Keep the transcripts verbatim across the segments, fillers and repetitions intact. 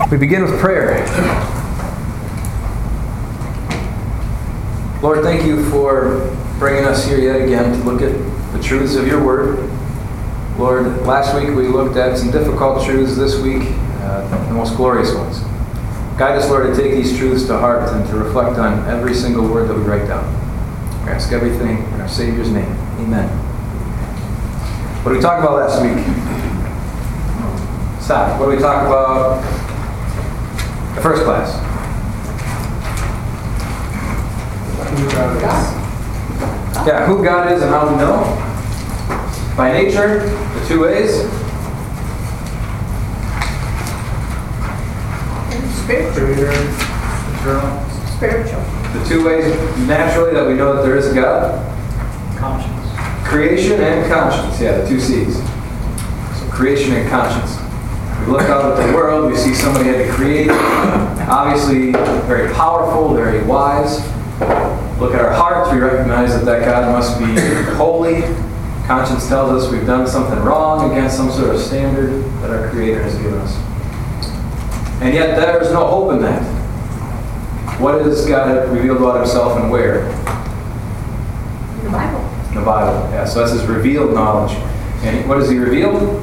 We begin with prayer. Lord, thank you for bringing us here yet again to look at the truths of your word. Lord, last week we looked at some difficult truths. This week, uh, the most glorious ones. Guide us, Lord, to take these truths to heart and to reflect on every single word that we write down. We ask everything in our Savior's name. Amen. What did we talk about last week? Stop. What did we talk about the first class? Who God is. Yeah, who God is and how we know. By nature, the two ways. Spiritual. Eternal. Spiritual. The two ways naturally that we know that there is a God. Conscience. Creation and conscience. Yeah, the two C's. So creation and conscience. We look out at the world, we see somebody had to create. Obviously, very powerful, very wise. Look at our hearts, we recognize that that God must be holy. Conscience tells us we've done something wrong against some sort of standard that our Creator has given us. And yet there is no hope in that. What has God revealed about himself and where? In the Bible. In the Bible, yeah. So that's his revealed knowledge. And what has he revealed?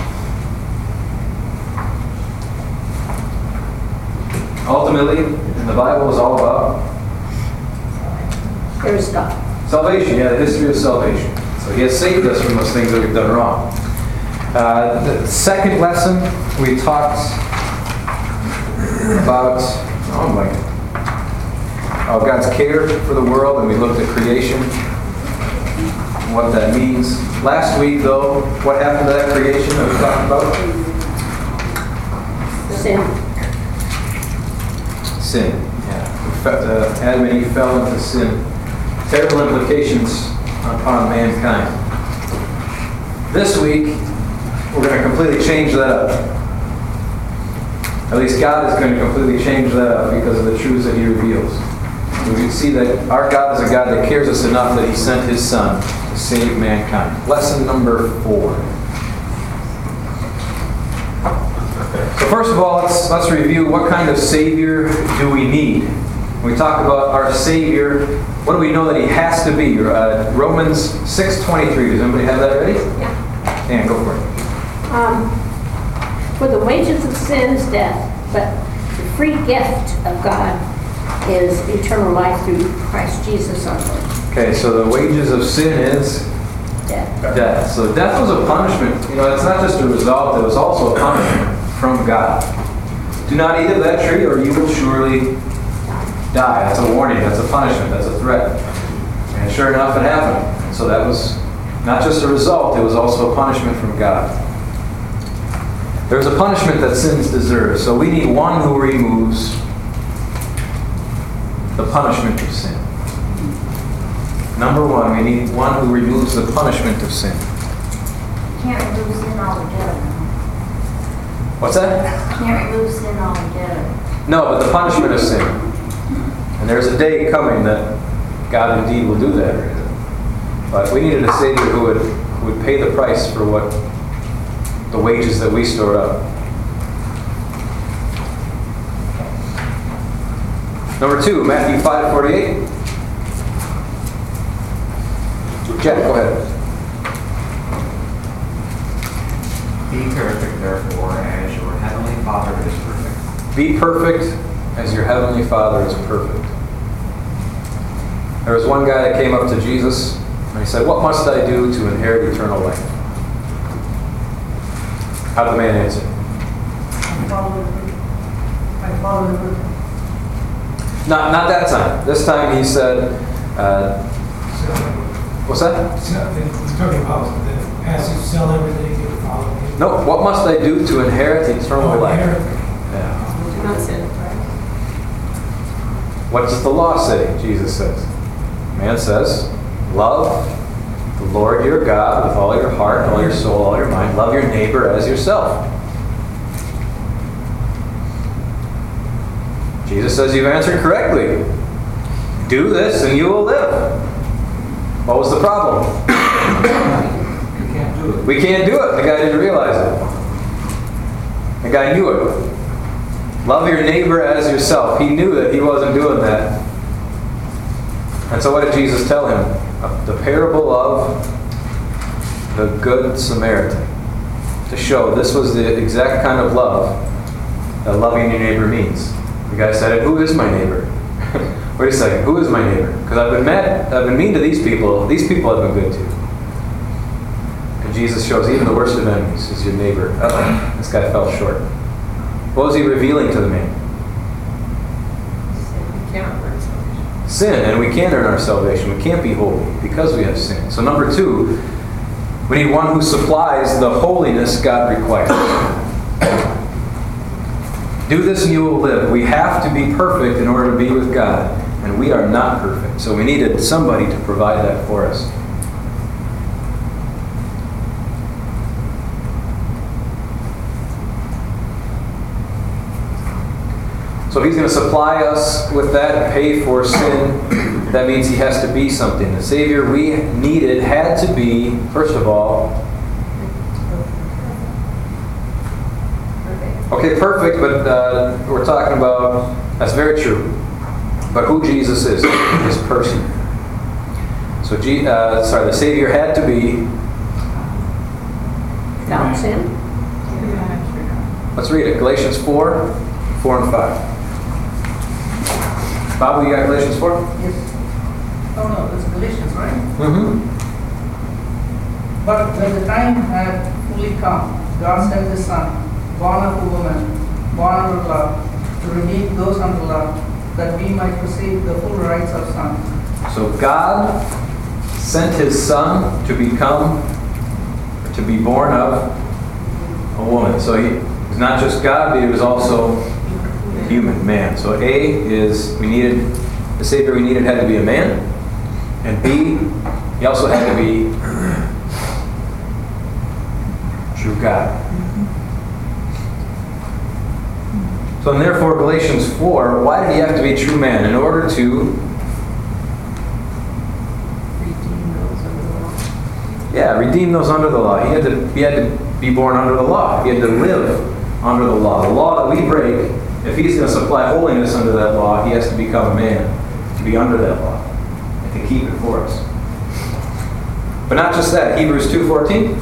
Ultimately, in the Bible is all about There is God. salvation, yeah, the history of salvation. So he has saved us from those things that we've done wrong. Uh, the second lesson, we talked about oh my, oh, God's care for the world, and we looked at creation and what that means. Last week, though, what happened to that creation that we talked about? Sin. Sin. Yeah. We fe- uh, Adam and Eve fell into sin. Terrible implications upon mankind. This week, we're going to completely change that up. At least God is going to completely change that up because of the truths that he reveals. We can see that our God is a God that cares us enough that he sent his Son to save mankind. Lesson number four. So first of all, let's, let's review what kind of Savior do we need. When we talk about our Savior, what do we know that he has to be? Uh, Romans six twenty-three. Does anybody have that ready? Yeah. Dan, go for it. Um, for the wages of sin is death, but the free gift of God is eternal life through Christ Jesus our Lord. Okay, so the wages of sin is Death. death. So death was a punishment. You know, it's not just a result, it was also a punishment from God. Do not eat of that tree or you will surely die. That's a warning, that's a punishment, that's a threat. And sure enough, it happened. So that was not just a result, it was also a punishment from God. There's a punishment that sins deserve. So we need one who removes the punishment of sin. Number one, we need one who removes the punishment of sin. Can't remove sin altogether. What's that? Can't remove sin altogether. No, but the punishment of sin. And there's a day coming that God indeed will do that. But we needed a Savior who would, who would pay the price for what the wages that we stored up. Number two, Matthew five forty-eight. Jack, go ahead. Be perfect, therefore, as your heavenly Father is perfect. Be perfect as your heavenly Father is perfect. There was one guy that came up to Jesus and he said, "What must I do to inherit eternal life?" How did the man answer? I follow the I follow the Not, not that time. This time he said, uh, what's that? He's talking about the passage, sell everything and follow me. No, what must I do to inherit eternal Oh, life? inherit. Yeah. Do not sin. What does the law say? Jesus says. Man says, love the Lord your God with all your heart, all your soul, all your mind. Love your neighbor as yourself. Jesus says you've answered correctly. Do this and you will live. What was the problem? You can't do it. We can't do it. The guy didn't realize it. The guy knew it. Love your neighbor as yourself. He knew that he wasn't doing that. And so what did Jesus tell him? The parable of the Good Samaritan. To show this was the exact kind of love that loving your neighbor means. The guy said, who is my neighbor? Wait a second, who is my neighbor? Because I've been mad, I've been mean to these people. These people have been good too. And Jesus shows even the worst of enemies is your neighbor. Uh-oh, this guy fell short. What was he revealing to the man? Sin, and we can't earn our salvation. We can't be holy because we have sin. So number two, we need one who supplies the holiness God requires. Do this and you will live. We have to be perfect in order to be with God, and we are not perfect. So we needed somebody to provide that for us. So if he's going to supply us with that and pay for sin, that means he has to be something. The Savior we needed had to be, first of all, okay, perfect, but uh, we're talking about, that's very true. But who Jesus is, his person. So, G, uh, sorry, the Savior had to be, Without sin? let's read it, Galatians four, four and five. Bob, you got Galatians four? Yes. Oh no, it's Galatians, right? Mm-hmm. But when the time had fully come, God sent His Son, born of a woman, born under law, to redeem those under law, that we might receive the full rights of sons. So God sent His Son to become, to be born of a woman. So He was not just God, but He was also human, man. So A is, we needed, the Savior we needed had to be a man. And B, He also had to be true God. So and therefore, Galatians four, why did He have to be true man? In order to Redeem those under the law. Yeah, redeem those under the law. He had to, he had to be born under the law. He had to live under the law. The law that we break, if He's going to supply holiness under that law, He has to become a man to be under that law and to keep it for us. But not just that. Hebrews two fourteen.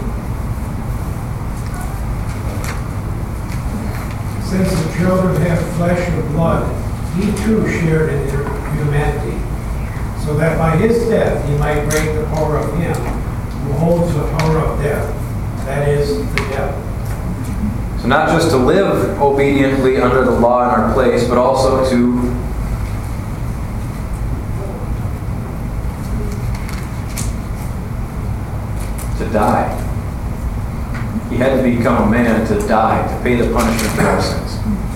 Since the children have flesh and blood, he too shared in their humanity, so that by his death he might break the power of him who holds the power of death, that is, the devil. So not just to live obediently under the law in our place, but also to to die. He had to become a man to die, to pay the punishment for our sins.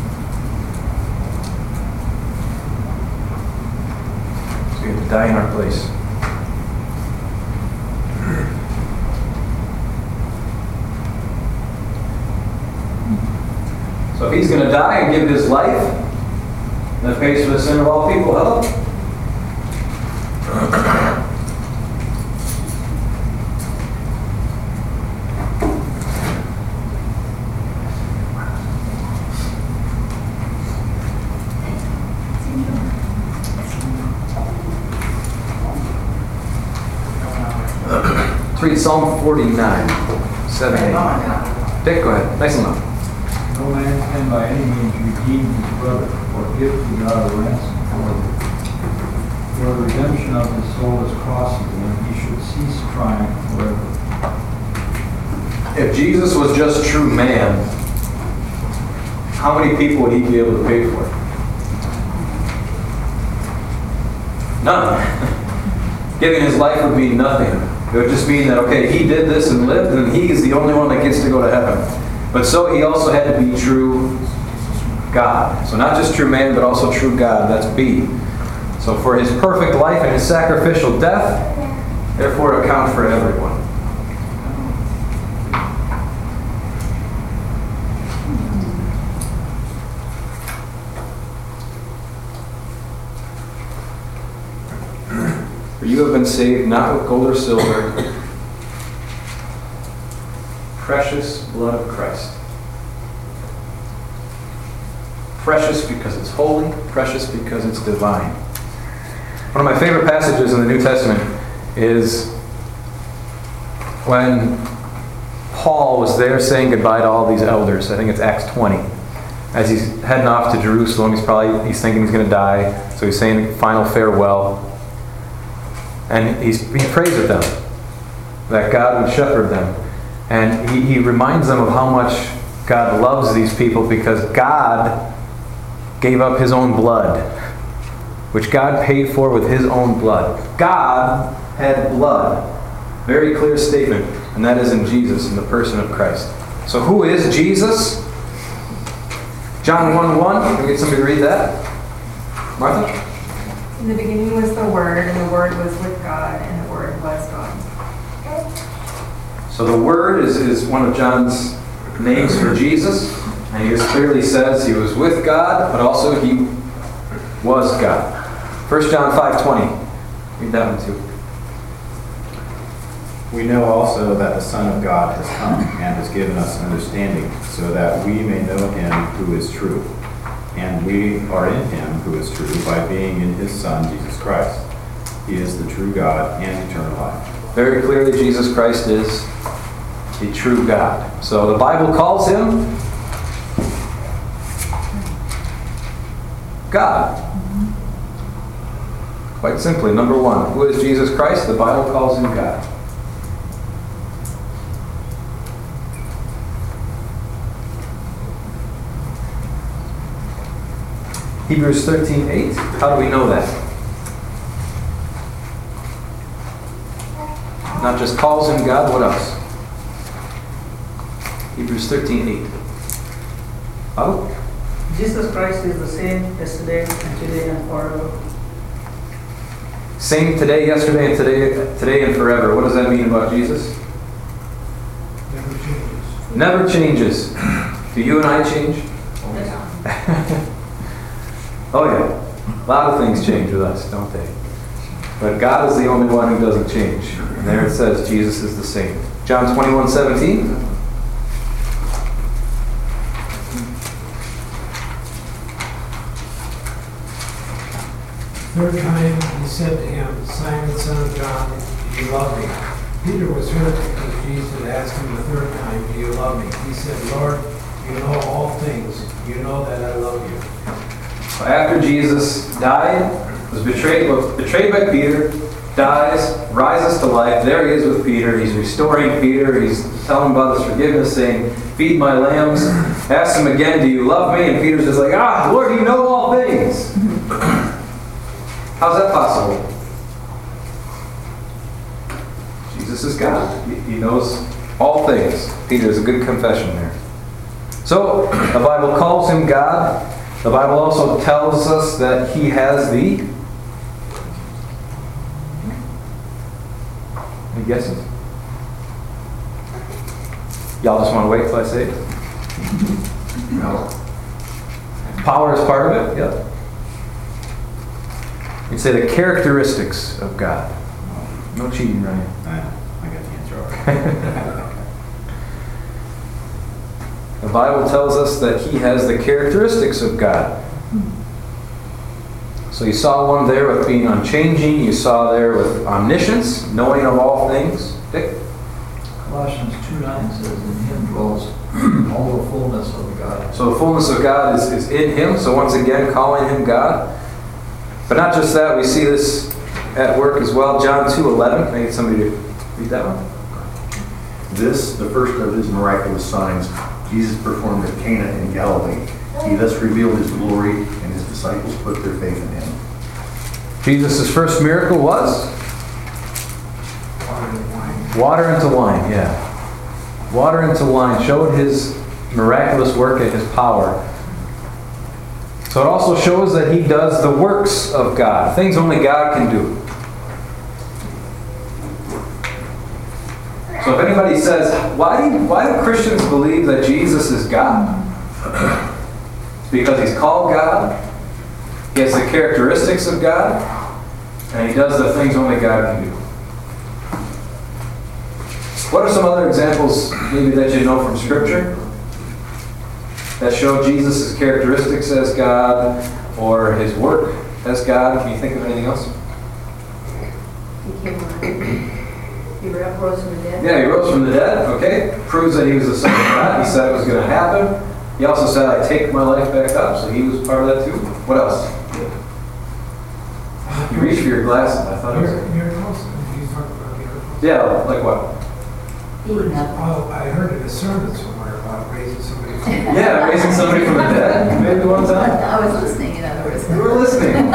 So he had to die in our place. So if He's going to die and give His life, that pays for the sin of all people. Hello? Let's read Psalm forty-nine, seven, eight. Dick, go ahead. Nice and loud. No man can by any means redeem his brother or give to God a ransom for him. For the redemption of his soul is costly, and he should cease trying forever. If Jesus was just true man, how many people would He be able to pay for? None. Giving His life would mean nothing. It would just mean that, okay, He did this and lived, and He is the only one that gets to go to heaven. But so He also had to be true God. So not just true man, but also true God. That's B. So for His perfect life and His sacrificial death, therefore account for everyone. For you have been saved not with gold or silver, precious blood of Christ, Precious because it's holy, precious because it's divine. One of my favorite passages in the New Testament is when Paul was there saying goodbye to all these elders. I think it's Acts twenty. As he's heading off to Jerusalem, he's probably he's thinking he's going to die, so he's saying final farewell. And he's, he prays with them that God would shepherd them. And he, he reminds them of how much God loves these people because God gave up his own blood, which God paid for with his own blood. God had blood. Very clear statement, and that is in Jesus, in the person of Christ. So who is Jesus? John one one. Can we get somebody to read that? Martha? In the beginning was the Word, and the Word was with God, and the Word was God. So the Word is, is one of John's names for Jesus. And he just clearly says he was with God, but also he was God. First John five twenty. Read that one too. We know also that the Son of God has come and has given us understanding, so that we may know him who is true. And we are in him who is true by being in his Son, Jesus Christ. He is the true God and eternal life. Very clearly, Jesus Christ is the true God. So the Bible calls him God. Quite simply, number one, who is Jesus Christ? The Bible calls him God. Hebrews thirteen eight. How do we know that? Not just calls him God, what else? Hebrews thirteen eight. Oh? Jesus Christ is the same yesterday and today and forever. Same today, yesterday, and today, today and forever. What does that mean about Jesus? Never changes. Never changes. Do you and I change? Oh yeah. A lot of things change with us, don't they? But God is the only one who doesn't change. And there it says Jesus is the same. John twenty-one seventeen. Third time he said to him, Simon, son of John, do you love me? Peter was hurt because Jesus had asked him the third time, do you love me? He said, Lord, you know all things. You know that I love you. So after Jesus died, was betrayed, was betrayed by Peter, dies, rises to life. There he is with Peter. He's restoring Peter. He's telling him about his forgiveness, saying, feed my lambs. Asks him again, do you love me? And Peter's just like, ah, Lord, you know all things. How's that possible? Jesus is God. He knows all things. Peter is a good confession there. So, the Bible calls him God. The Bible also tells us that he has the... Any guesses? Y'all just want to wait till I say it? No. Power is part of it? Yep. You'd say the characteristics of God. No cheating, Ryan. I know. I got the answer already. The Bible tells us that he has the characteristics of God. So you saw one there with being unchanging. You saw there with omniscience, knowing of all things. Dick? Colossians two nine says, in him dwells all the fullness of God. So the fullness of God is, is in him. So once again, calling him God. But not just that, we see this at work as well. John two eleven. Can I get somebody to read that one? This, the first of his miraculous signs, Jesus performed at Cana in Galilee. He thus revealed his glory, and his disciples put their faith in him. Jesus' first miracle was? Water and wine. Water into wine, yeah. Water into wine showed his miraculous work and his power. So it also shows that he does the works of God, things only God can do. So if anybody says, why do, why do Christians believe that Jesus is God? It's because he's called God, he has the characteristics of God, and he does the things only God can do. What are some other examples maybe that you know from Scripture? that show Jesus' characteristics as God or his work as God. Can you think of anything else? He came on. He rose from the dead. Yeah, he rose from the dead, okay. Proves that he was the Son of God. He said it was going to happen. He also said, I take my life back up. So he was part of that too. What else? You reached for your glasses. I thought it was... Miracles? You talking about miracles? Yeah, like what? Oh, I heard in a sermon somewhere about raising somebody from the dead. Yeah, raising somebody from the dead. Maybe one time. I was listening, in other words. You were listening.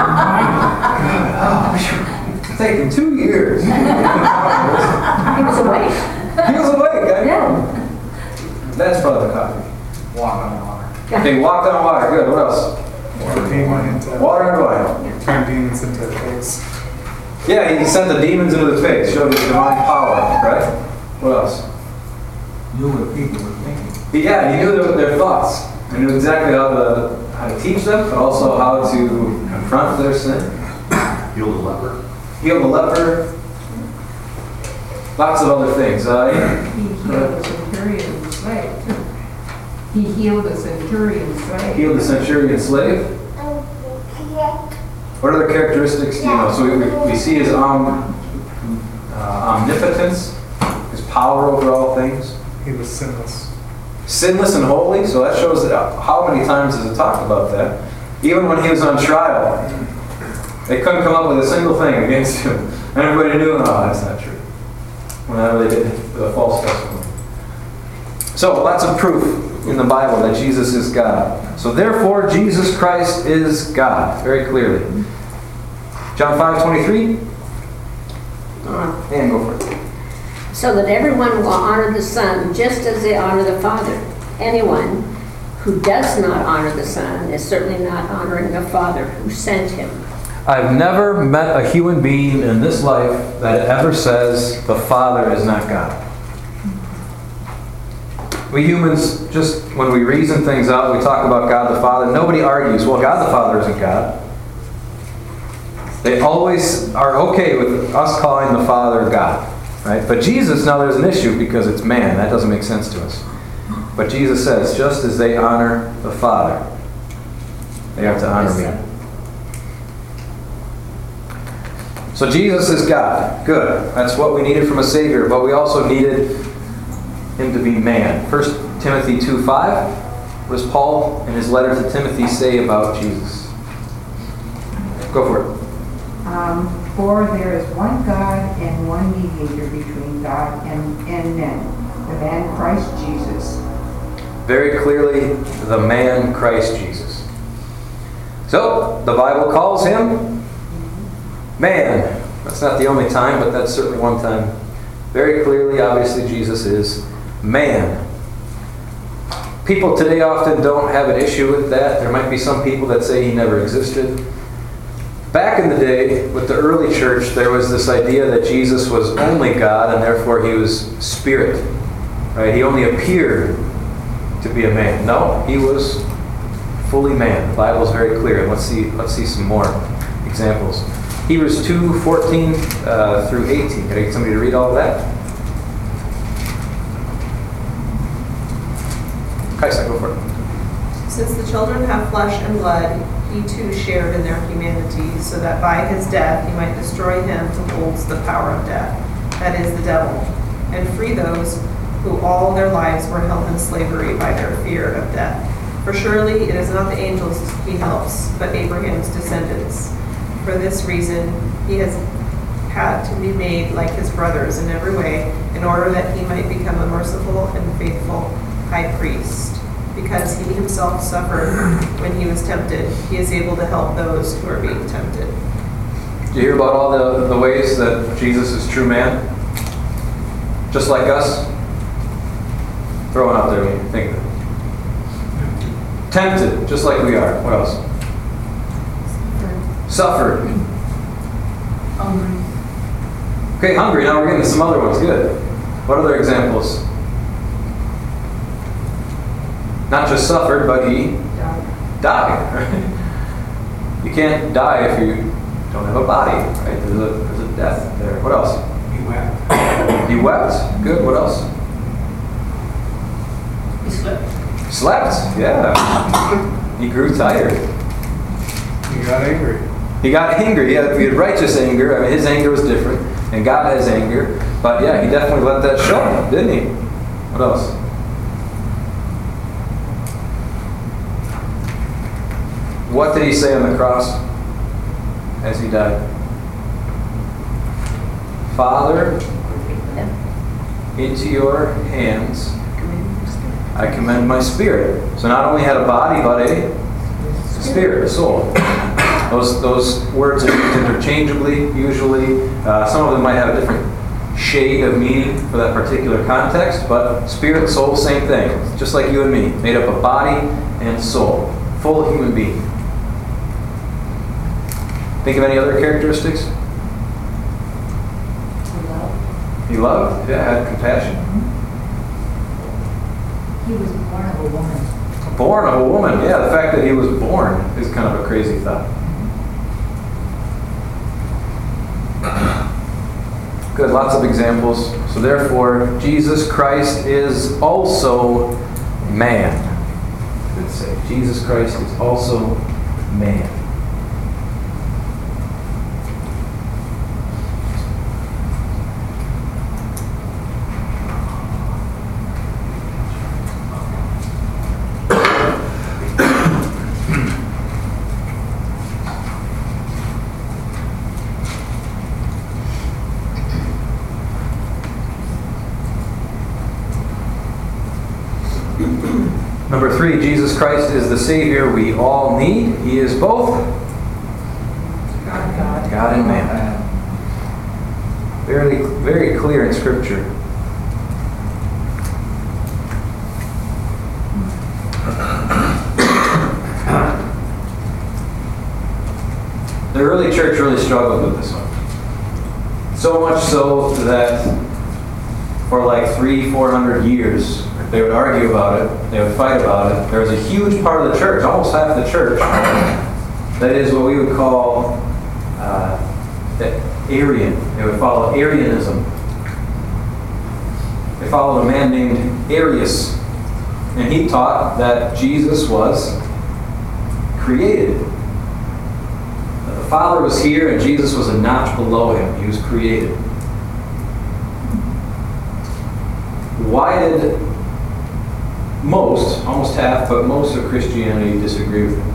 Oh, it's taken two years. He was awake. He was awake, I know. Yeah. That's probably the copy. Walk on water. They walked on water. Good. What else? Water demon into Water and wine. turn demons into pigs. Yeah, he sent the demons into the pigs. Showed his divine power, right? What else? Knew what people were thinking. He, yeah, he knew their, their thoughts. He knew exactly how to how to teach them, but also how to confront their sin. Heal the leper. Heal the leper. Lots of other things. Uh, yeah. He healed the centurion slave. He healed the centurion slave. Healed the centurion slave. What other characteristics do you know? So we, we, we see his um, uh, omnipotence, his power over all things. He was sinless. Sinless and holy. So that shows that how many times has it talked about that? Even when he was on trial, they couldn't come up with a single thing against him. And everybody knew, oh, that's not true. Whenever they did the false testimony. So lots of proof in the Bible that Jesus is God. So therefore, Jesus Christ is God, very clearly. John five twenty-three. And go for it. So that everyone will honor the Son just as they honor the Father. Anyone who does not honor the Son is certainly not honoring the Father who sent him. I've never met a human being in this life that ever says the Father is not God. We humans, just when we reason things out, we talk about God the Father, nobody argues, well, God the Father isn't God. They always are okay with us calling the Father God. Right? But Jesus, now there's an issue because it's man. That doesn't make sense to us. But Jesus says, just as they honor the Father, they have to honor me. So Jesus is God. Good. That's what we needed from a Savior. But we also needed him to be man. First Timothy two five. What does Paul in his letter to Timothy say about Jesus? Go for it. Um, for there is one God and one mediator between God and, and men, the man Christ Jesus. Very clearly, the man Christ Jesus. So, the Bible calls him man. That's not the only time, but that's certainly one time. Very clearly, obviously, Jesus is man. People today often don't have an issue with that. There might be some people that say he never existed. Back in the day, with the early church, there was this idea that Jesus was only God, and therefore he was spirit. Right? He only appeared to be a man. No, he was fully man. The Bible is very clear. Let's see, let's see some more examples. Hebrews two fourteen uh, through eighteen. Can I get somebody to read all of that? Kaisa, go for it. Since the children have flesh and blood, he too shared in their humanity, so that by his death he might destroy him who holds the power of death, that is, the devil, and free those who all their lives were held in slavery by their fear of death. For surely it is not the angels he helps, but Abraham's descendants. For this reason he has had to be made like his brothers in every way, in order that he might become a merciful and faithful high priest. Because he himself suffered when he was tempted, he is able to help those who are being tempted. Did you hear about all the, the ways that Jesus is true man? Just like us? Throw it out there when you think of it. Tempted, just like we are. What else? Suffered. Hungry. Okay, hungry. Now we're getting to some other ones. Good. What other examples? Not just suffered, but he Died. died. You can't die if you don't have a body, right? There's a, there's a death there. What else? He wept. He wept. Good. What else? He slept. Slept, yeah. He grew tired. He got angry. He got angry. He had, he had righteous anger. I mean, his anger was different, and God has anger. But yeah, he definitely let that show, didn't he? What else? What did he say on the cross as he died? Father, into your hands I commend my spirit. So not only had a body, but a spirit, a soul. Those those words are used interchangeably, usually. Uh, some of them might have a different shade of meaning for that particular context, but spirit, soul, same thing. Just like you and me, made up of body and soul. Full human being. Think of any other characteristics? He loved. He loved, yeah, had compassion. He was born of a woman. Born of a woman, yeah, the fact that he was born is kind of a crazy thought. Good, lots of examples. So therefore, Jesus Christ is also man. Good say. Jesus Christ is also man. Number three, Jesus Christ is the Savior we all need. He is both God, God and man. Very, very clear in Scripture. The early church really struggled with this one. So much so that for like three, four hundred years, they would argue about it, they would fight about it. There was a huge part of the church, almost half the church, that is what we would call uh, Arian. They would follow Arianism. They followed a man named Arius, and he taught that Jesus was created. That the Father was here and Jesus was a notch below him. He was created. Why did most, almost half, but most of Christianity disagree with him?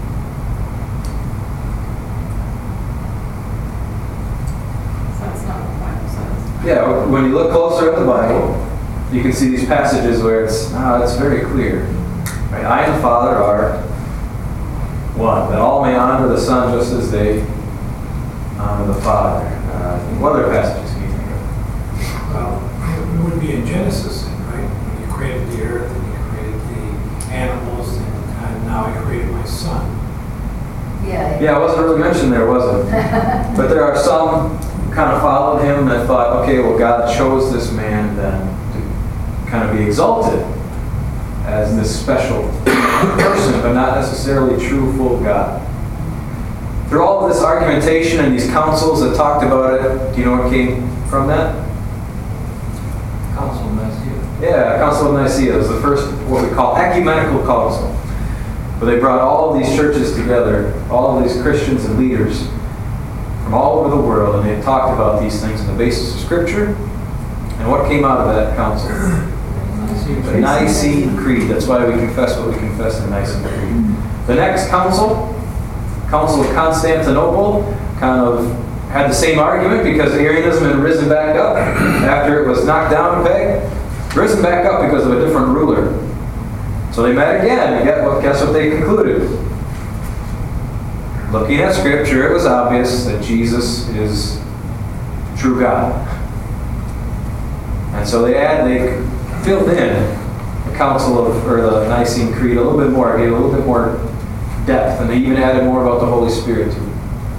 That's not what the Bible says. Yeah, when you look closer at the Bible, you can see these passages where it's, ah, it's very clear. Right? I and the Father are one, that all may honor the Son just as they honor the Father. Uh, what other passages can you think of? Well, it would be in Genesis, right? When you created the earth and you created the animals, and, and now I created my son. Yeah. Yeah, it wasn't really mentioned there, was it? But there are some who kind of followed him that thought, okay, well, God chose this man then to kind of be exalted as this special person, but not necessarily true full God. Through all of this argumentation and these councils that talked about it, do you know what came from that? Council of Nicaea. Yeah, Council of Nicaea was the first, what we call ecumenical council, where they brought all of these churches together, all of these Christians and leaders from all over the world, and they talked about these things on the basis of Scripture. And what came out of that council? The Nicene Creed. That's why we confess what we confess in the Nicene Creed. The next council, Council of Constantinople, kind of had the same argument because Arianism had risen back up after it was knocked down a peg, risen back up because of a different ruler. So they met again, and guess what, guess what they concluded? Looking at Scripture, it was obvious that Jesus is true God. And so they had, they filled in the Council of, or the Nicene Creed a little bit more, gave a little bit more depth, and they even added more about the Holy Spirit to it.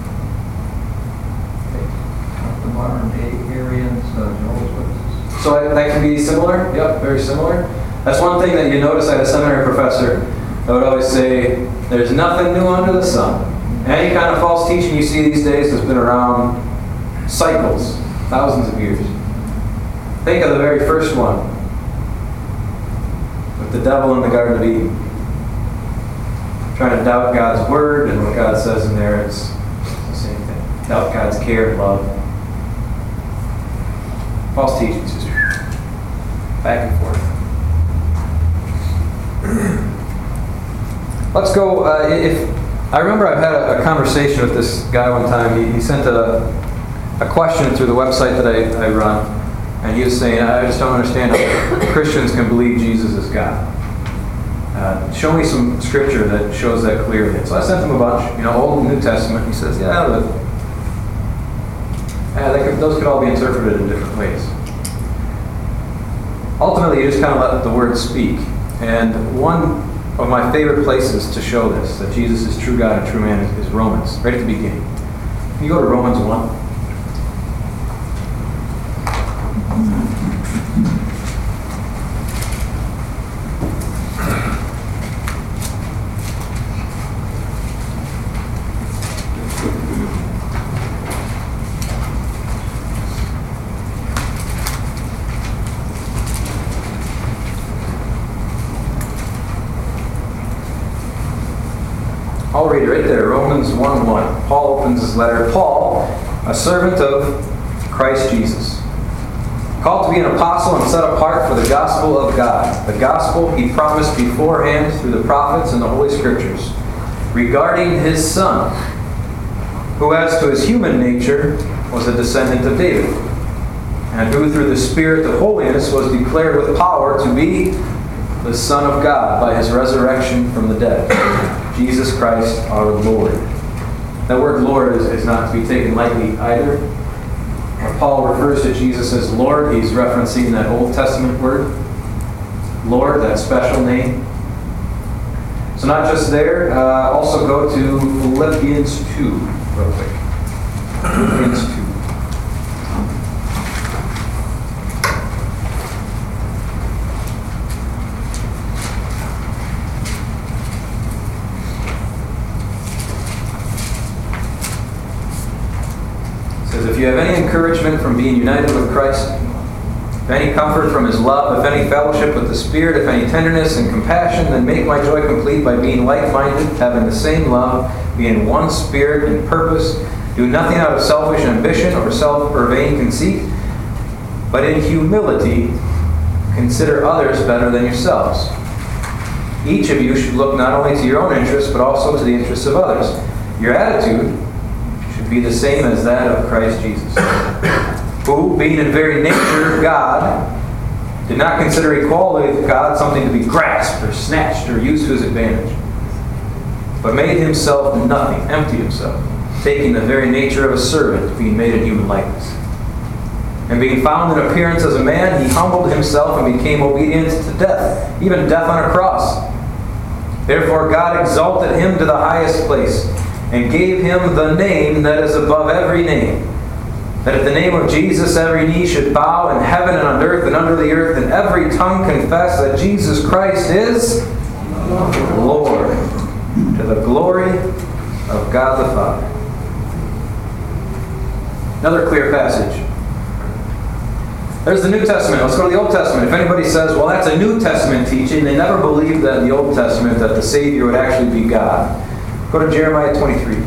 The modern day Arians, uh, Jehovah's Witnesses. So that, that can be similar. Yep, very similar. That's one thing that you notice. I had a seminary professor that would always say, there's nothing new under the sun. Any kind of false teaching you see these days has been around cycles, thousands of years. Think of the very first one, with the devil in the Garden of Eden. trying to doubt God's word and what God says in there, it's the same thing. Doubt God's care and love. False teachings, just back and forth. Let's go, uh, if, I remember I've had a, a conversation with this guy one time. He, he sent a, a question through the website that I, I run, and he was saying, I just don't understand how Christians can believe Jesus is God. Uh, show me some scripture that shows that clearly. So I sent him a bunch, you know, Old and New Testament. He says, yeah, but, yeah they could, those could all be interpreted in different ways. Ultimately, you just kind of let the word speak. And one of my favorite places to show this, that Jesus is true God and true man, is, is Romans, right at the beginning. Can you go to Romans one? I'll read it right there, Romans one one. Paul opens his letter. Paul, a servant of Christ Jesus, called to be an apostle and set apart for the gospel of God, the gospel he promised beforehand through the prophets and the Holy Scriptures, regarding his Son, who as to his human nature was a descendant of David, and who through the Spirit of holiness was declared with power to be the Son of God by his resurrection from the dead, Jesus Christ our Lord. That word Lord is, is not to be taken lightly either. When Paul refers to Jesus as Lord, he's referencing that Old Testament word, Lord, that special name. So not just there, uh, also go to Philippians two real quick. Philippians two. If you have any encouragement from being united with Christ, if any comfort from his love, if any fellowship with the Spirit, if any tenderness and compassion, then make my joy complete by being like-minded, having the same love, being one spirit and purpose. Do nothing out of selfish ambition or self or vain conceit, but in humility consider others better than yourselves. Each of you should look not only to your own interests, but also to the interests of others. Your attitude be the same as that of Christ Jesus, who, being in very nature God, did not consider equality with God something to be grasped or snatched or used to his advantage, but made himself nothing, emptied himself, taking the very nature of a servant, being made in human likeness. And being found in appearance as a man, he humbled himself and became obedient to death, even death on a cross. Therefore God exalted him to the highest place, and gave him the name that is above every name, that at the name of Jesus every knee should bow in heaven and on earth and under the earth, and every tongue confess that Jesus Christ is Lord, to the glory of God the Father. Another clear passage. There's the New Testament. Let's go to the Old Testament. If anybody says, well, that's a New Testament teaching, they never believed that in the Old Testament that the Savior would actually be God. Go to Jeremiah twenty-three.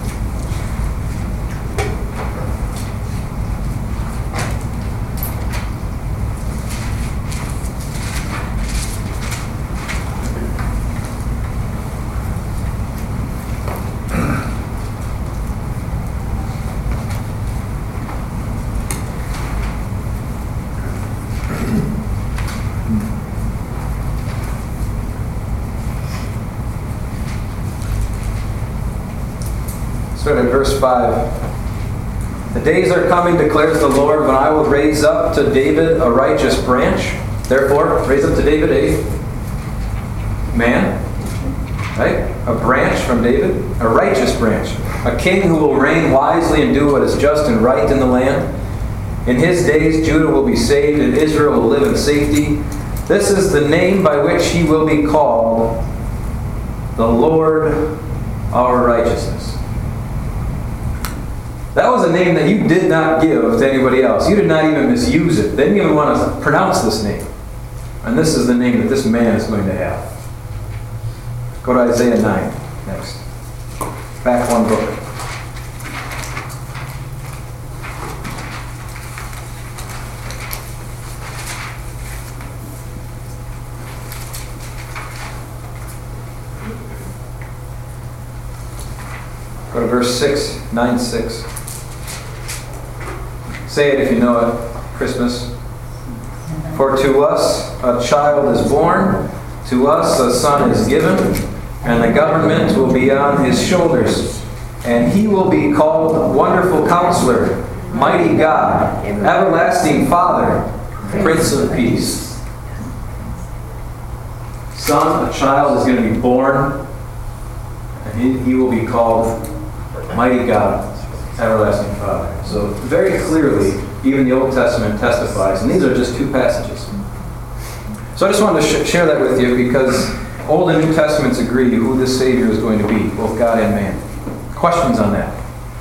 Start at verse five. The days are coming, declares the Lord, when I will raise up to David a righteous branch. Therefore, raise up to David a man, right? A branch from David, a righteous branch. A king who will reign wisely and do what is just and right in the land. In his days, Judah will be saved and Israel will live in safety. This is the name by which he will be called, the Lord our righteousness. That was a name that you did not give to anybody else. You did not even misuse it. They didn't even want to pronounce this name. And this is the name that this man is going to have. Go to Isaiah nine next. Back one book. Go to verse six, nine six. Say it if you know it. Christmas. For to us a child is born, to us a son is given, and the government will be on his shoulders. And he will be called Wonderful Counselor, Mighty God, Everlasting Father, Prince of Peace. Son, a child is going to be born, and he, he will be called Mighty God, Everlasting Father. So very clearly, even the Old Testament testifies, and these are just two passages. So I just wanted to sh- share that with you because Old and New Testaments agree who this Savior is going to be, both God and man. Questions on that?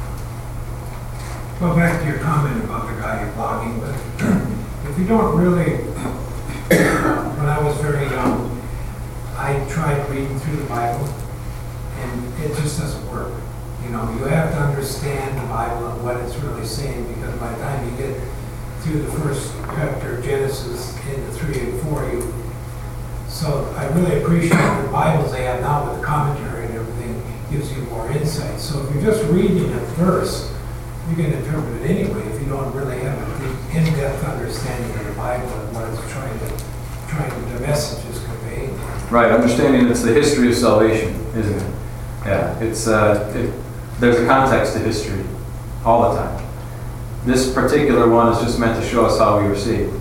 Go back to your comment about the guy you're blogging with. If you don't really, when I was very young, I tried reading through the Bible, and it just doesn't work. You know, you have to understand the Bible and what it's really saying, because by the time you get through the first chapter of Genesis into three and four, you. So I really appreciate the Bibles they have now with the commentary and everything gives you more insight. So if you're just reading a verse, you can interpret it anyway if you don't really have a deep, in-depth understanding of the Bible and what it's trying to, trying to, the message is conveying. Right, understanding it's the history of salvation, isn't it? Yeah, it's uh, it, there's a context to history all the time. This particular one is just meant to show us how we were saved.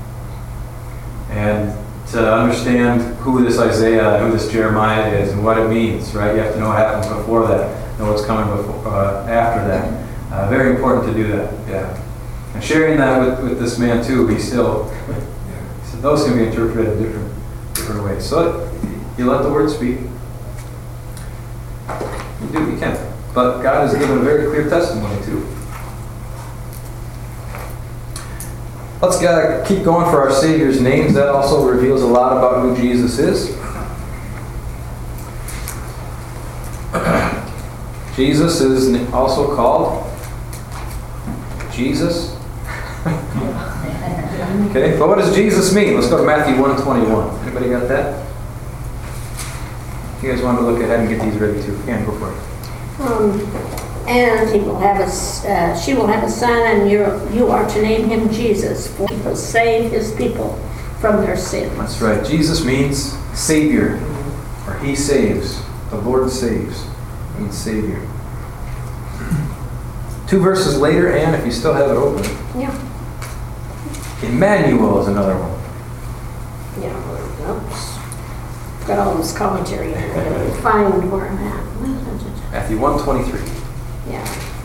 And to understand who this Isaiah and who this Jeremiah is and what it means, right? You have to know what happens before that, know what's coming before, uh, after that. Uh, very important to do that, yeah. And sharing that with, with this man too, he still, so those can be interpreted in different, different ways. So you let the word speak. You do, you can. But God has given a very clear testimony too. Let's uh, keep going for our Savior's names. That also reveals a lot about who Jesus is. Jesus is also called Jesus. Okay, but what does Jesus mean? Let's go to Matthew one twenty-one. Anybody got that? If you guys want to look ahead and get these ready too, yeah, go for it. Um, and he will have a, uh, she will have a son, and you you are to name him Jesus, for he will save his people from their sins. That's right. Jesus means Savior, or He saves. The Lord saves. Means Savior. Two verses later, and if you still have it open, Yeah. Emmanuel is another one. Yeah. Oops. Got all this commentary in there. Find where I'm at. Matthew one twenty-three. Yeah.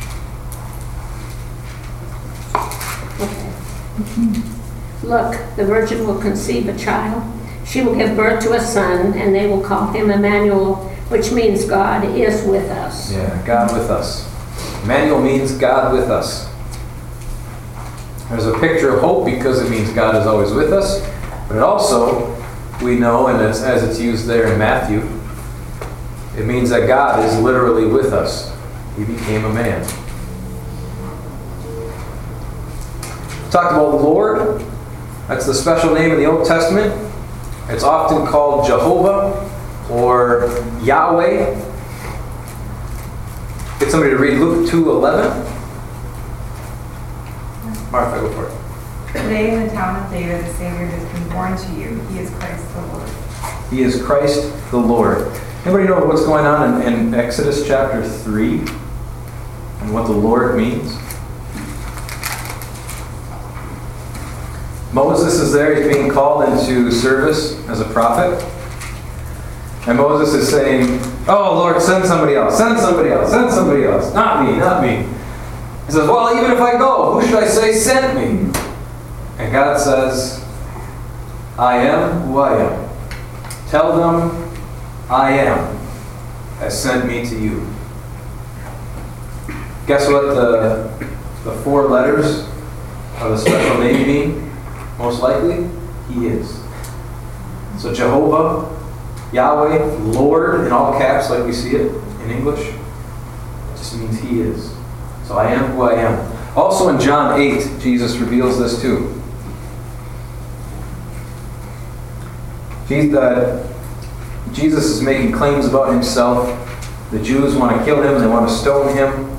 Okay. Look, the virgin will conceive a child. She will give birth to a son, and they will call him Emmanuel, which means God is with us. Yeah, God with us. Emmanuel means God with us. There's a picture of hope because it means God is always with us. But it also, we know, and as, as it's used there in Matthew, it means that God is literally with us. He became a man. Talked about Lord. That's the special name in the Old Testament. It's often called Jehovah or Yahweh. Get somebody to read Luke two eleven. Martha, go for it. Today in the town of David, a Savior has been born to you. He is Christ the Lord. He is Christ the Lord. Anybody know what's going on in, in Exodus chapter three? And what the Lord means? Moses is there. He's being called into service as a prophet. And Moses is saying, oh, Lord, send somebody else. Send somebody else. Send somebody else. Not me, not me. He says, well, even if I go, who should I say sent me? And God says, I am who I am. Tell them I am has sent me to you. Guess what the, the four letters of the special name mean? Most likely, He is. So Jehovah Yahweh, Lord, in all caps, like we see it in English, it just means He is. So I am who I am. Also in John eight, Jesus reveals this too. Jesus is making claims about Himself. The Jews want to kill Him and they want to stone Him.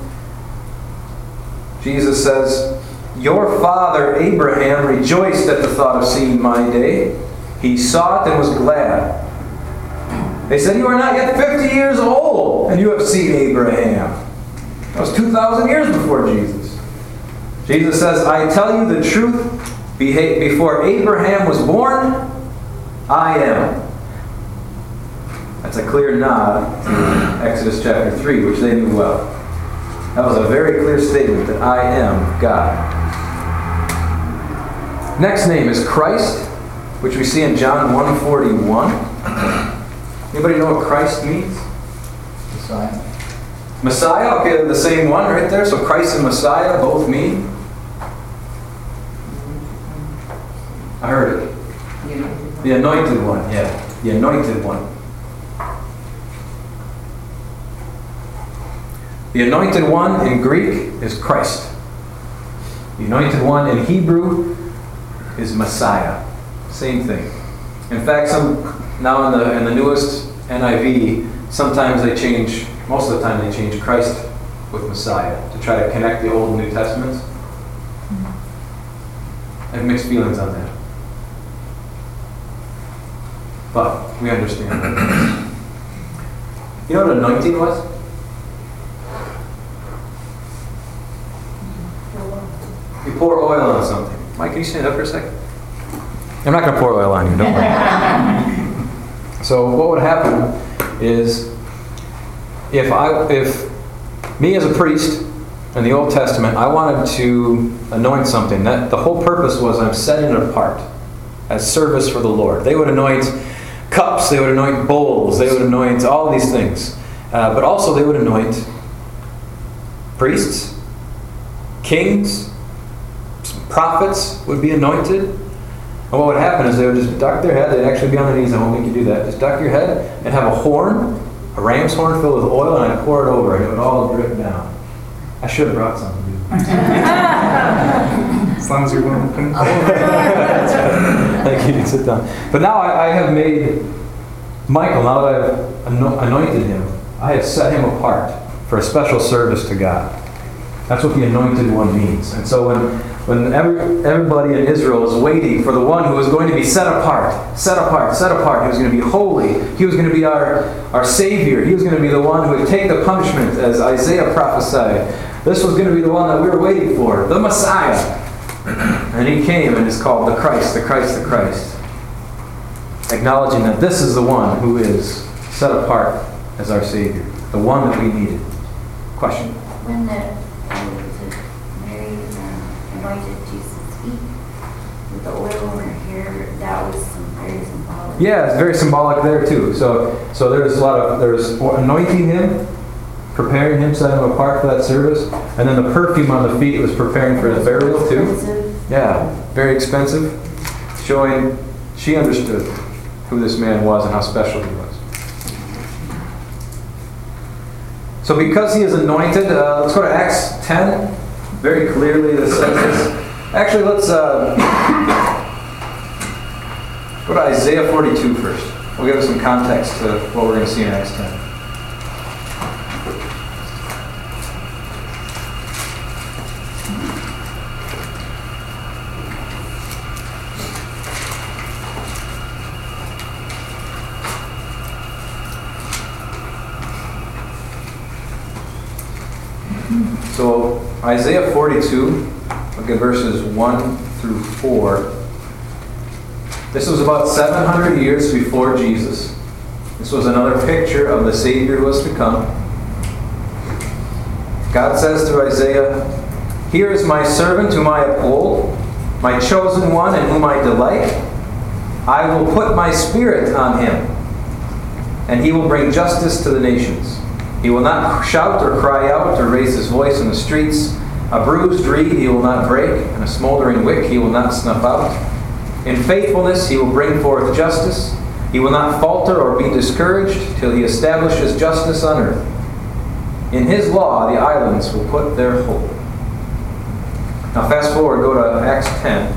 Jesus says, "Your father Abraham rejoiced at the thought of seeing my day. He saw it and was glad." They said, "You are not yet fifty years old, and you have seen Abraham." That was two thousand years before Jesus. Jesus says, "I tell you the truth, before Abraham was born, I am." That's a clear nod to Exodus chapter three, which they knew well. That was a very clear statement that I am God. Next name is Christ, which we see in John one forty-one. Anybody know what Christ means? Messiah. Messiah, okay, the same one right there. So Christ and Messiah both mean? I heard it. The anointed one, yeah. The anointed one. The anointed one in Greek is Christ. The anointed one in Hebrew is Messiah. Same thing. In fact, some now in the in the newest N I V, sometimes they change, most of the time they change Christ with Messiah to try to connect the Old and New Testaments. I have mixed feelings on that. But we understand that. You know what anointing was? You pour oil on something. Mike, can you stand up for a second? I'm not going to pour oil on you, don't worry. So what would happen is, if I, if me as a priest in the Old Testament, I wanted to anoint something, that the whole purpose was I'm setting it apart as service for the Lord. They would anoint cups, they would anoint bowls, they would anoint all these things. Uh, but also they would anoint priests, kings, prophets would be anointed. And what would happen is they would just duck their head. They'd actually be on their knees. I won't make you do that. Just duck your head and have a horn, a ram's horn filled with oil, and I'd pour it over, and it would all drip down. I should have brought some. As long as you're willing to come. Thank you. You can sit down. But now I, I have made Michael, now that I've anointed him, I have set him apart for a special service to God. That's what the anointed one means. And so when, when every, everybody in Israel was waiting for the one who was going to be set apart, set apart, set apart, he was going to be holy, he was going to be our, our Savior, he was going to be the one who would take the punishment, as Isaiah prophesied. This was going to be the one that we were waiting for, the Messiah. And he came and is called the Christ, the Christ, the Christ. Acknowledging that this is the one who is set apart as our Savior, the one that we needed. Question? When the Mary uh, anointed Jesus' feet with the oil on her hair, that was some very symbolic. Yeah, it's very symbolic there too. So, so there's a lot of there's anointing him, preparing him, setting him apart for that service, and then the perfume on the feet was preparing for his burial too. Yeah, very expensive, showing she understood who this man was and how special he was. So because he is anointed, uh, let's go to Acts ten. Very clearly this says this. Actually, let's uh, go to Isaiah forty-two first. We'll give us some context to what we're going to see in Acts ten. So Isaiah forty-two, look at verses one through four. This was about seven hundred years before Jesus. This was another picture of the Savior who was to come. God says to Isaiah, "Here is my servant whom I uphold, my chosen one in whom I delight. I will put my spirit on him, and he will bring justice to the nations. He will not shout or cry out or raise his voice in the streets. A bruised reed he will not break, and a smoldering wick he will not snuff out. In faithfulness he will bring forth justice. He will not falter or be discouraged till he establishes justice on earth. In his law, the islands will put their hope. Now fast forward, go to Acts ten.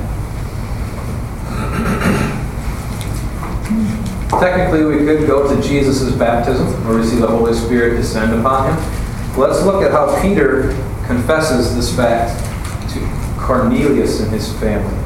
Technically, we could go to Jesus' baptism, where we see the Holy Spirit descend upon him. Let's look at how Peter confesses this fact to Cornelius and his family.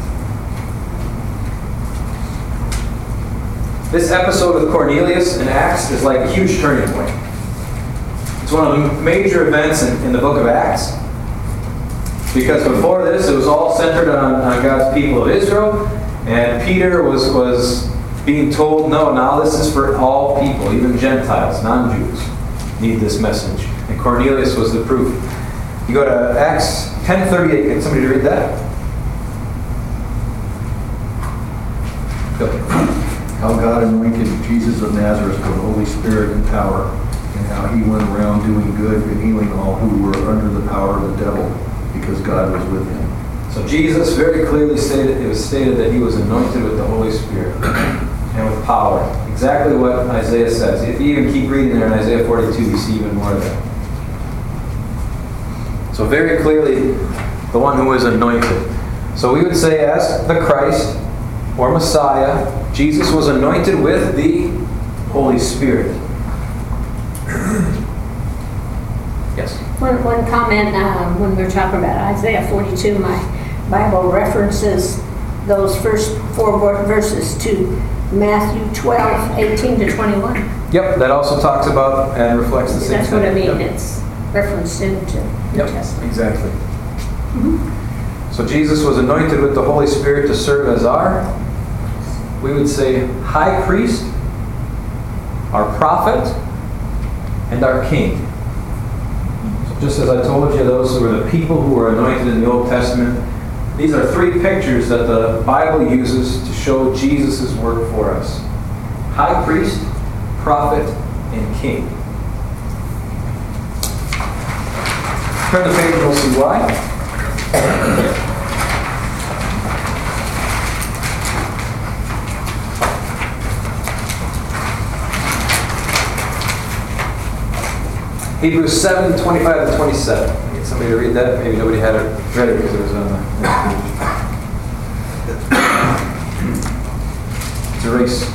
This episode with Cornelius in Acts is like a huge turning point. It's one of the major events in, in the book of Acts. Because before this, it was all centered on, on God's people of Israel. And Peter was, was being told, no, now this is for all people, even Gentiles, non-Jews, need this message. And Cornelius was the proof. You go to Acts ten thirty-eight. Can somebody read that? Go. How God anointed Jesus of Nazareth with the Holy Spirit and power, and how he went around doing good and healing all who were under the power of the devil, because God was with him. So Jesus very clearly stated, it was stated that he was anointed with the Holy Spirit and with power. Exactly what Isaiah says. If you even keep reading there in Isaiah forty-two, you see even more of that. So very clearly, the one who is anointed. So we would say as the Christ or Messiah, Jesus was anointed with the Holy Spirit. Yes? One, one comment um, when we we're talking about Isaiah forty-two, my Bible references those first four verses to Matthew twelve, eighteen to twenty-one. Yep, that also talks about and reflects the same That's thing. what I mean. Yep. It's referenced into New Yep, Testament. exactly. Mm-hmm. So Jesus was anointed with the Holy Spirit to serve as our, we would say, high priest, our prophet, and our king. So just as I told you, those were the people who were anointed in the Old Testament. These are three pictures that the Bible uses to show Jesus' work for us. High priest, prophet, and king. Turn the page and we'll see why. Hebrews seven, twenty-five to twenty-seven. Get somebody to read that. Maybe nobody had it ready because it was on the next page. It's a race.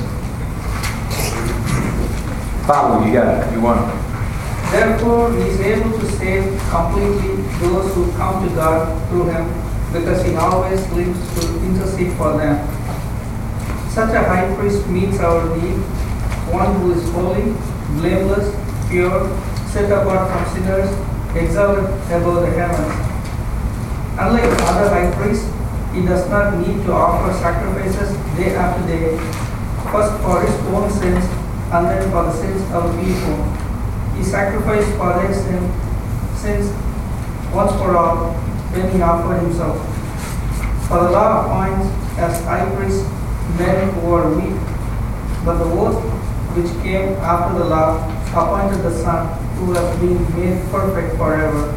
Follow, you got it. You won. Therefore, he is able to save completely those who come to God through him, because he always lives to intercede for them. Such a high priest meets our need, one who is holy, blameless, pure, set apart from sinners, exalted above the heavens. Unlike other high priests, he does not need to offer sacrifices day after day, first for his own sins and then for the sins of the people. He sacrificed for their sin, sins once for all when he offered himself. For the law appoints as high priests men who are weak, but the oath which came after the law appointed the Son who has been made perfect forever.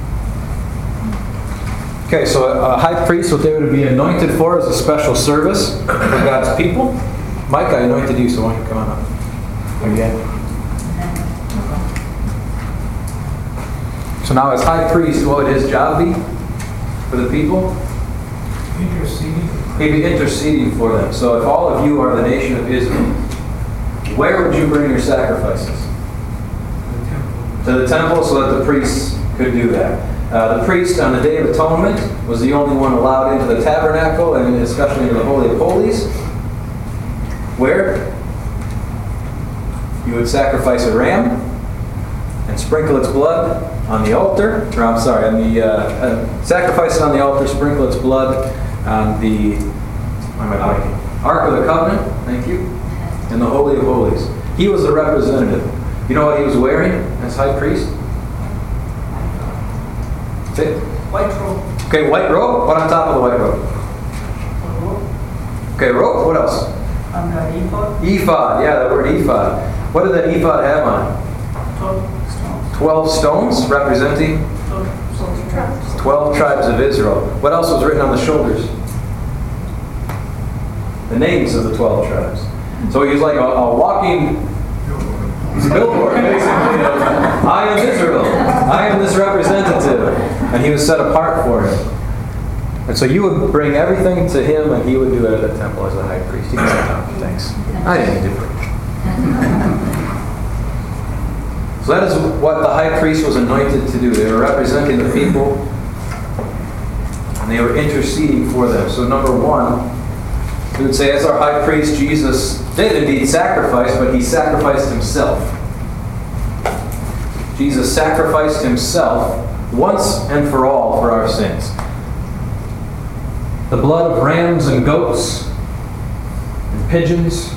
Okay, so a high priest, what they would be anointed for is a special service for God's people. Mike, I anointed you, so why don't you come on up again. So now as high priest, what would his job be for the people? Interceding. He'd be interceding for them. So if all of you are the nation of Israel, where would you bring your sacrifices? To the temple, so that the priests could do that. Uh, the priest on the Day of Atonement was the only one allowed into the tabernacle and especially into the Holy of Holies, where you would sacrifice a ram and sprinkle its blood on the altar, or I'm sorry, on the uh, uh, sacrifice it on the altar, sprinkle its blood on the what am I blanking? Ark of the Covenant. Thank you. In the Holy of Holies, he was the representative. You know what he was wearing as high priest? That's it. White robe. Okay, white robe. What on top of the white robe? Okay, robe. What else? And the ephod. Ephod. Yeah, the word ephod. What did that ephod have on? Twelve stones. Twelve stones representing Twelve tribes. twelve tribes of Israel. What else was written on the shoulders? The names of the twelve tribes. So he was like a, a walking billboard, basically. Of, I am Israel. I am this representative. And he was set apart for him. And so you would bring everything to him, and he would do it at the temple as the high priest. He can sit down. Thanks. I didn't need to preach. So that is what the high priest was anointed to do. They were representing the people, and they were interceding for them. So number one, we would say, as our high priest, Jesus did indeed sacrifice, but he sacrificed himself. Jesus sacrificed himself once and for all for our sins. The blood of rams and goats and pigeons,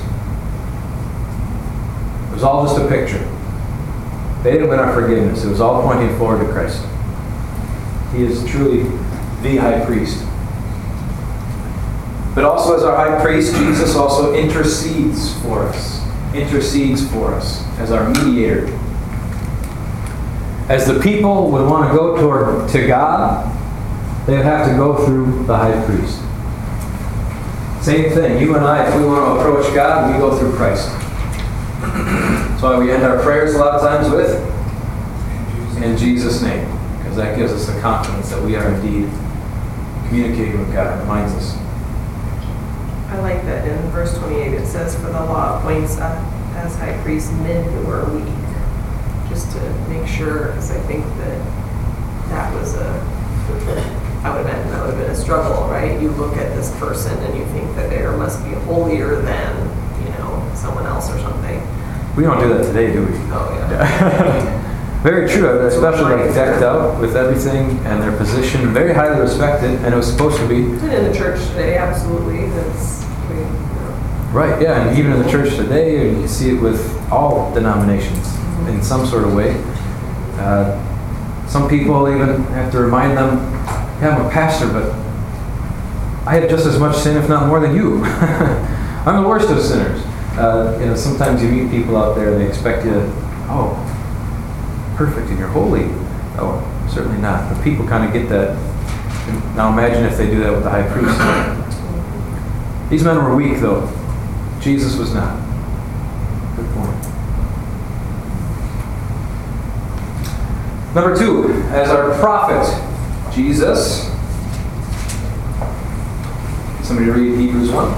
it was all just a picture. They didn't win our forgiveness. It was all pointing forward to Christ. He is truly the high priest. But also as our high priest, Jesus also intercedes for us. Intercedes for us as our mediator. As the people would want to go toward to God, they would have to go through the high priest. Same thing. You and I, if we want to approach God, we go through Christ. That's why we end our prayers a lot of times with, in Jesus' name. Because that gives us the confidence that we are indeed communicating with God. It reminds us. I like that in verse twenty-eight it says, for the law appoints uh, as high priests men who are weak. Just to make sure, because I think that that was a, I would imagine that would have been a struggle, right? You look at this person and you think that they must be holier than, you know, someone else or something. We don't do that today, do we? Oh, yeah. Very true, especially like decked out with everything and their position, very highly respected, and it was supposed to be. And in the church today, absolutely, that's, we, you know. Right, yeah, and even in the church today, you see it with all denominations mm-hmm. in some sort of way. Uh, some people even have to remind them, yeah, I'm a pastor, but I have just as much sin, if not more, than you. I'm the worst of sinners. Uh, you know, sometimes you meet people out there and they expect you to, oh, perfect and you're holy. Oh, certainly not. But people kind of get that. Now imagine if they do that with the high priest. These men were weak, though. Jesus was not. Good point. Number two, as our prophet, Jesus. Somebody read Hebrews one.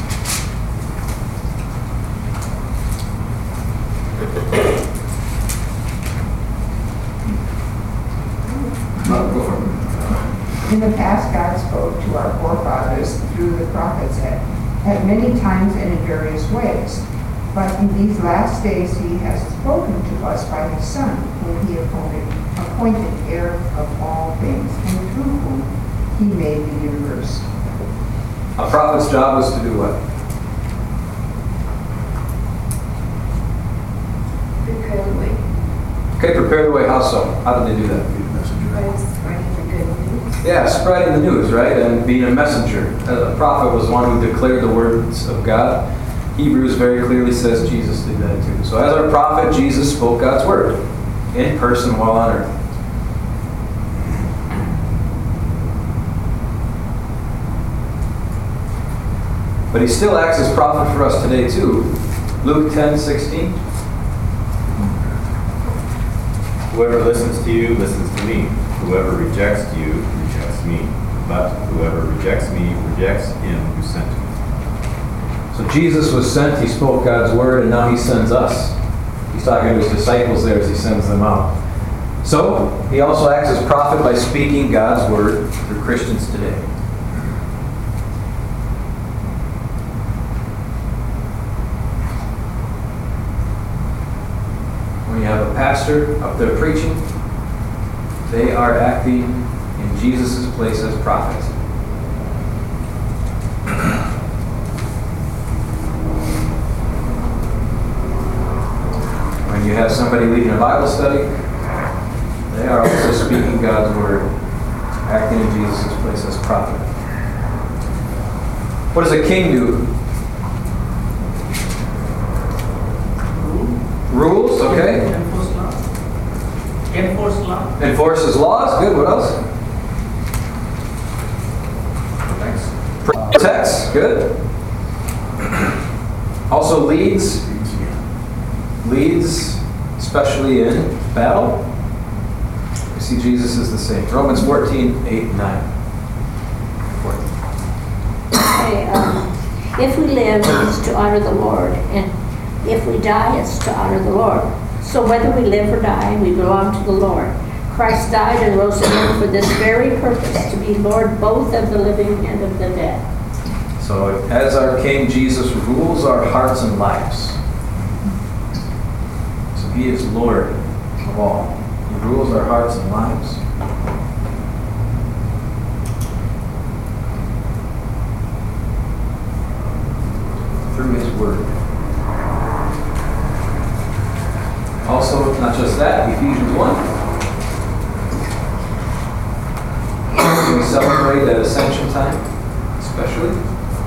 In the past, God spoke to our forefathers through the prophets at, at many times and in various ways. But in these last days, he has spoken to us by his Son, whom he appointed, appointed heir of all things, and through whom he made the universe. A prophet's job is to do what? Prepare the way. Okay, prepare the way. How so? How did they do that? By spreading the good news. Yeah, spreading the news, right? And being a messenger. A prophet was one who declared the words of God. Hebrews very clearly says Jesus did that too. So as our prophet, Jesus spoke God's word in person while on earth. But he still acts as prophet for us today too. Luke ten sixteen. Whoever listens to you, listens to me. Whoever rejects you, rejects me. But whoever rejects me, rejects him who sent me. So Jesus was sent, he spoke God's word, and now he sends us. He's talking to his disciples there as he sends them out. So, he also acts as prophet by speaking God's word through Christians today. When you have a pastor up there preaching, they are acting in Jesus' place as prophets. When you have somebody leading a Bible study, they are also speaking God's word, acting in Jesus' place as prophet. What does a king do? Rules, okay. Enforce law. Enforce law. Enforces laws, good. What else? Protects, good. Also leads, leads, especially in battle. We see Jesus is the same. Romans fourteen, eight, nine. Okay, um, if we live, it's to honor the Lord, and if we die, it's to honor the Lord. So whether we live or die, we belong to the Lord. Christ died and rose again for this very purpose, to be Lord both of the living and of the dead. So as our King, Jesus rules our hearts and lives. So he is Lord of all. He rules our hearts and lives. Through his word. Also, not just that, Ephesians one. We celebrate at Ascension time, especially.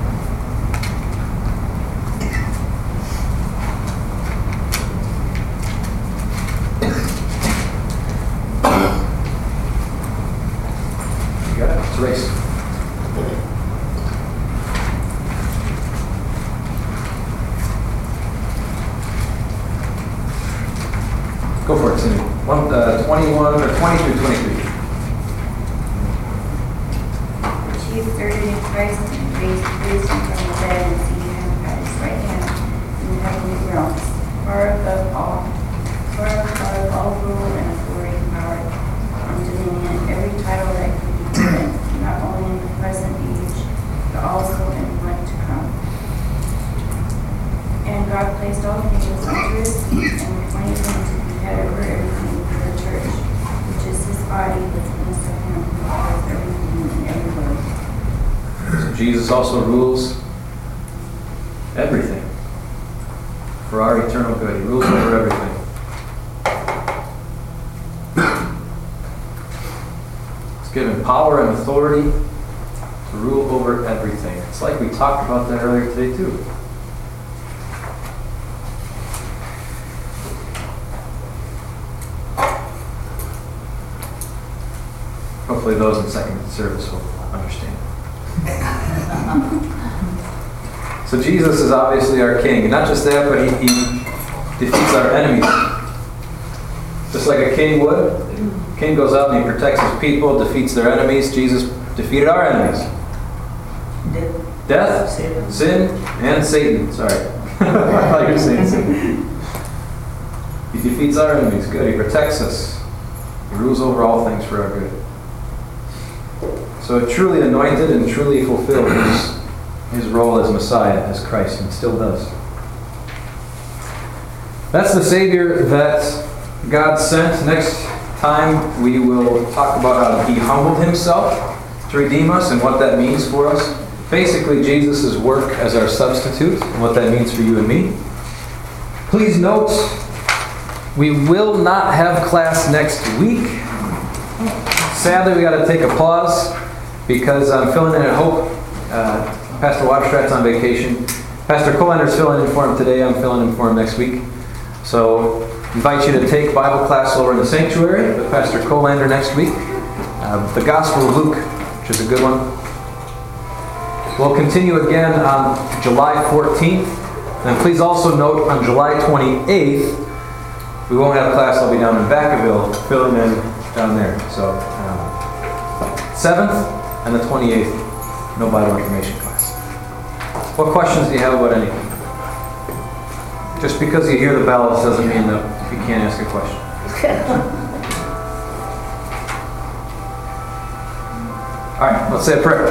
You got it? It's a race. Go for it, Cindy. One, uh, twenty-one or twenty through twenty-three. He is girded in Christ and raised, raised him from the dead and seated him at his right hand in the heavenly realms, far above all, far above all rule and authority and power, and dominion, and every title that can be given, not only in the present age, but also in the one to come. And God placed all things under his feet and appointed him to be head over everything for the church, which is his body, the fullness of him who fills everything in everywhere. So Jesus also rules everything for our eternal good. He rules over everything. He's given power and authority to rule over everything. It's like we talked about that earlier today too. Hopefully those in second service will understand. So Jesus is obviously our King. And not just that, but he, he defeats our enemies. Just like a king would. A king goes out and he protects his people, defeats their enemies. Jesus defeated our enemies. Death, Satan. Sin, and Satan. Sorry. I thought you were saying Satan. He defeats our enemies. Good. He protects us. He rules over all things for our good. So truly anointed and truly fulfilled his, his role as Messiah, as Christ, and still does. That's the Savior that God sent. Next time we will talk about how he humbled himself to redeem us and what that means for us. Basically, Jesus' work as our substitute and what that means for you and me. Please note, we will not have class next week. Sadly, we got to take a pause because I'm filling in at Hope. Uh, Pastor Waterstrat's on vacation. Pastor Colander's filling in for him today. I'm filling in for him next week. So, invite you to take Bible class over in the sanctuary with Pastor Colander next week. Uh, the Gospel of Luke, which is a good one. We'll continue again on July fourteenth. And please also note on July twenty-eighth, we won't have class. I'll be down in Vacaville filling in down there. So, um, seventh and the twenty-eighth, no Bible information class. What questions do you have about anything? Just because you hear the bells doesn't mean that you can't ask a question. All right, let's say a prayer.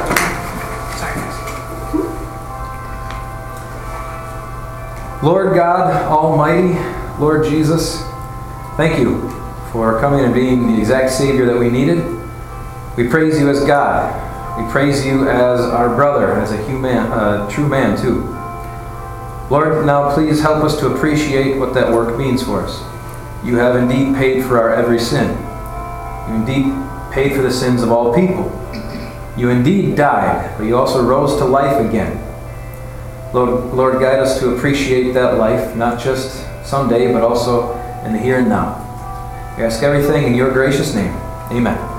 Lord God Almighty, Lord Jesus, thank you for coming and being the exact Savior that we needed. We praise you as God. We praise you as our brother, as a human, uh, true man too. Lord, now please help us to appreciate what that work means for us. You have indeed paid for our every sin. You indeed paid for the sins of all people. You indeed died, but you also rose to life again. Lord, Lord, guide us to appreciate that life, not just someday, but also in the here and now. We ask everything in your gracious name. Amen.